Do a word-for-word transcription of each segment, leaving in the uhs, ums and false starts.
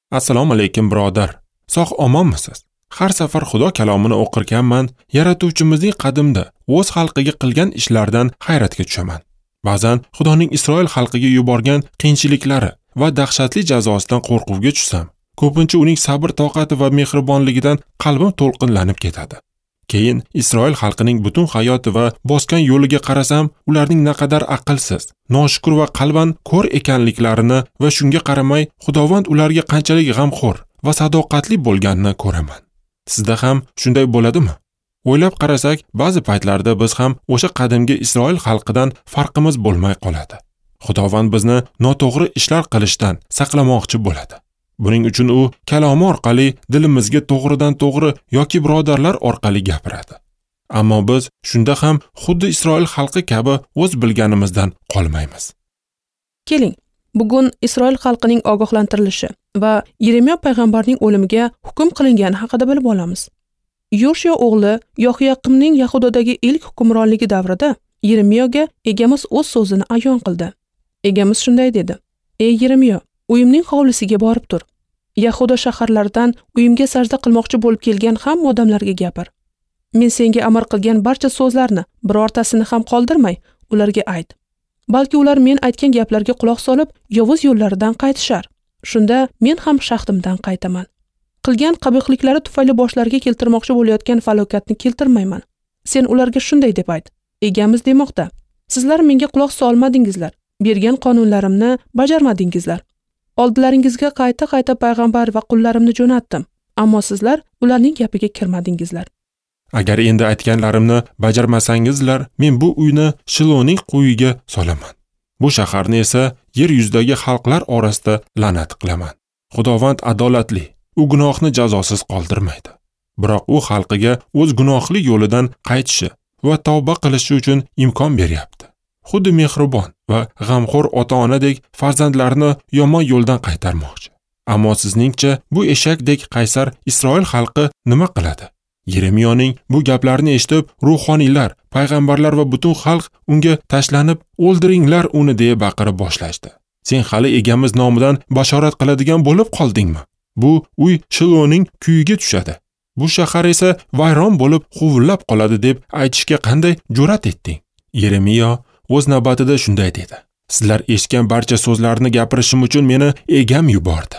Assalomu alaykum birodar. Sog' omonmisiz? Har safar Xudo kalomini o'qirkanman, yaratuvchimizning qadimda o'z xalqiga qilgan ishlaridan hayratga tushaman. Ba'zan Xudoning Isroil xalqiga yuborgan qiyinchiliklari va dahshatli jazosidan qo'rquvga tushsam, ko'pincha uning sabr, toqati va mehribonligidan qalbim to'lqinlanib ketadi. Keyin Isroil xalqining butun hayoti va bosgan yo'liga qarasam, ularning naqadar aqlsiz, noshukur va qalban ko'r ekanliklarini va shunga qaramay Xudovand ularga qanchalik g'amxo'r va sadoqatli bo'lganini ko'raman. Sizda ham shunday bo'ladimi? O'ylab qarasak, ba'zi paytlarda biz ham o'sha qadimgi Isroil xalqidan farqimiz bo'lmay qoladi. Xudovand bizni noto'g'ri ishlar qilishdan saqlamoqchi bo'ladi. Buning uchun u kalomi orqali dilimizga to'g'ridan to'g'ri yoki birodarlar orqali gapiradi. Ammo biz shunda ham xuddi Isroil xalqi kabi o'z bilganimizdan qolmaymiz. Keling, bugun Isroil xalqining ogohlantirilishi va Yeremiya payg'ambarning o'limiga hukm qilingani haqida bilib olamiz. Yoshya o'g'li Yohiyaqimning Yahudodagi ilk hukmronligi davrida Yeremiyaga egamiz o'z so'zini ayon qildi. Egamiz shunday dedi: "Ey Yeremiya, uyimning hovlisiga borib tur. Yahuda shaharlaridan uyimga sajda qilmoqchi bo'lib kelgan hamma odamlarga gapir. Men senga amr qilgan barcha so'zlarni birortasini ham qoldirmay ularga ayt. Balki ular men aytgan gaplarga quloq solib, yovuz yo'llaridan qaytishar. Shunda men ham shaxtimdan qaytaman. Qilgan qabihliklari tufayli boshlariga keltirmoqchi bo'layotgan falokatni keltirmayman. Sen ularga shunday deb ayt: Egamiz demoqda, sizlar menga quloq solmadingizlar, bergan qonunlarimni bajarmadingizlar. Oldilaringizga qayta-qayta payg'ambar va qullarimni jo'natdim, ammo sizlar ularning gapiga kirmadingizlar. Agar endi aytganlarimni bajarmasangizlar, men bu uyni Shiloning quyiga solaman. Bu shaharni esa yer yuzidagi xalqlar orasida la'nat qilaman. Xudovand adolatli, u gunohni jazosiz qoldirmaydi. Biroq u xalqiga o'z gunohli yo'lidan qaytishi va tavba qilishi uchun imkon beryapti. Xuddi mehribon va g'amxo'r ota-onadek farzandlarini yomon yo'ldan qaytarmoqchi. Ammo sizningcha bu eshakdek qaysar Isroil xalqi nima qiladi? Yeremiyaning bu gaplarni eshitib, ruhoniylar, payg'ambarlar va butun xalq unga tashlanib, "O'ldiringlar uni" deya baqirib boshlashdi. Sen hali egamiz nomidan bashorat qiladigan bo'lib qoldingmi? Bu uy Shiloning kuyiga tushadi. Bu shahar esa vayron bo'lib quvillab qoladi deb aytishga qanday jur'at etding? Yeremiya o'z navbatida shunday dedi: "Sizlar eshitgan barcha so'zlarni gapirishim uchun meni egam yubordi."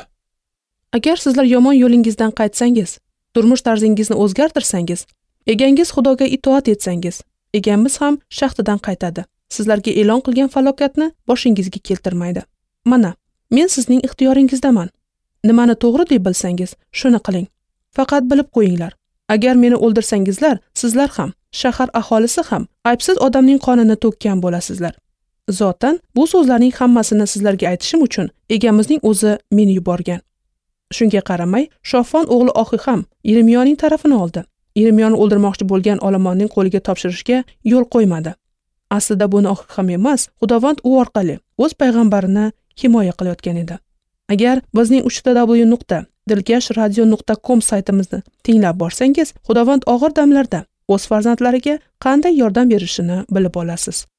Agar sizlar yomon yo'lingizdan qaytsangiz, turmush tarzingizni o'zgartirsangiz, egangiz Xudoga itoat etsangiz, egamiz ham shaxtidan qaytadi. Sizlarga e'lon qilgan falokatni boshingizga keltirmaydi. Mana, men sizning ixtiyoringizdaman. Nimani to'g'ri deb bilsangiz, shuni qiling. Faqat bilib qo'yinglar. Agar meni o'ldirsangizlar, sizlar ham, shahar aholisi ham aybsiz odamning qonini to'kkan bo'lasizlar. Zotan bu so'zlarning hammasini sizlarga aytishim uchun egamizning o'zi meni yuborgan. Shunga qaramay, Shofon o'g'li Ohiham Yeremiyaning tarafini oldi. Yeremiyani o'ldirmoqchi bo'lgan olomonning qo'liga topshirishga yo'l qo'ymadi. Aslida buni Ohiham emas, Xudovand u orqali o'z payg'ambarini himoya qilayotgan edi. Agar bizning uch w nuqta dilkash radio nuqta com saytimizni tinglab borsangiz, Xudovand og'ir damlarda o'z farzandlariga qanday yordam berishini bilib olasiz.